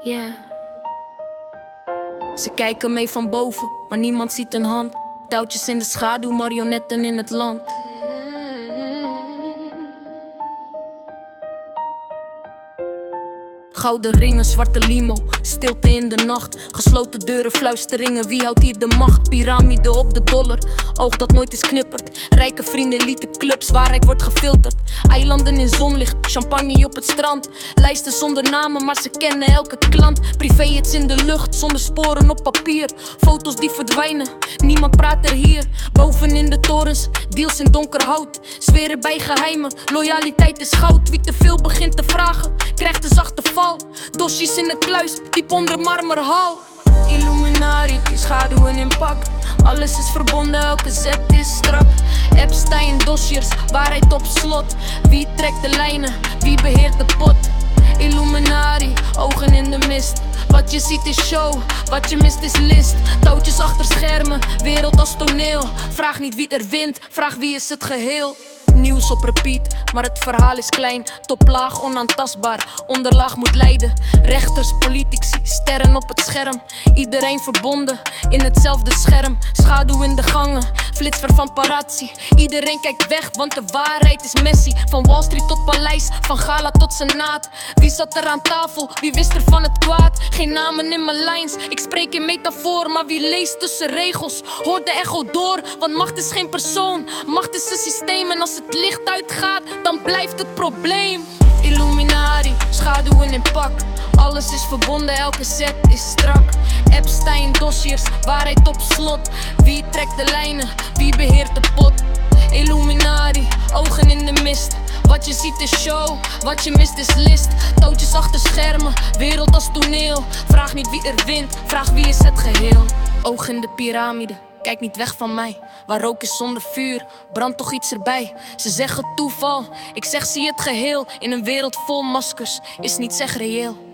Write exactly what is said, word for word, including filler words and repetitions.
Yeah. Ze kijken mee van boven, maar niemand ziet een hand. Touwtjes in de schaduw, marionetten in het land. Gouden ringen, zwarte limo, stilte in de nacht. Gesloten deuren, fluisteringen, wie houdt hier de macht? Piramide op de dollar, oog dat nooit is knippert. Rijke vrienden, elite clubs, waarheid wordt gefilterd. Eilanden in zonlicht, champagne op het strand. Lijsten zonder namen, maar ze kennen elke klant. Privéjets in de lucht, zonder sporen op papier. Foto's die verdwijnen, niemand praat er hier. Boven in de torens, deals in donker hout. Zweren bij geheimen, loyaliteit is goud. Wie te veel begint te vragen, krijgt een zachte val. Dossiers in de kluis, diep onder marmerhal. Illuminati, die schaduwen in pak. Alles is verbonden, elke zet is strak. Epstein, dossiers, waarheid op slot. Wie trekt de lijnen, wie beheert de pot? Illuminati, ogen in de mist. Wat je ziet is show, wat je mist is list. Touwtjes achter schermen, wereld als toneel. Vraag niet wie er wint, vraag wie is het geheel. Nieuws op repeat, maar het verhaal is klein. Toplaag onaantastbaar, onderlaag moet lijden. Rechters, politici, sterren op het scherm. Iedereen verbonden in hetzelfde scherm. Schaduw in de gangen, flitsver van parazzi. Iedereen kijkt weg, want de waarheid is messy. Van Wall Street tot paleis, van gala tot senaat. Wie zat er aan tafel, wie wist er van het kwaad? Geen namen in mijn lines, ik spreek in metafoor. Maar wie leest tussen regels, hoort de echo door. Want macht is geen persoon, macht is een systeem. En als het het licht uitgaat, dan blijft het probleem. Illuminati, schaduwen in pak. Alles is verbonden, elke zet is strak. Epstein, dossiers, waarheid op slot. Wie trekt de lijnen, wie beheert de pot? Illuminati, ogen in de mist. Wat je ziet is show, wat je mist is list. Touwtjes achter schermen, wereld als toneel. Vraag niet wie er wint, vraag wie is het geheel. Oog in de piramide, kijk niet weg van mij. Waar rook is zonder vuur, brandt toch iets erbij. Ze zeggen toeval, ik zeg zie het geheel. In een wereld vol maskers, is niets echt reëel.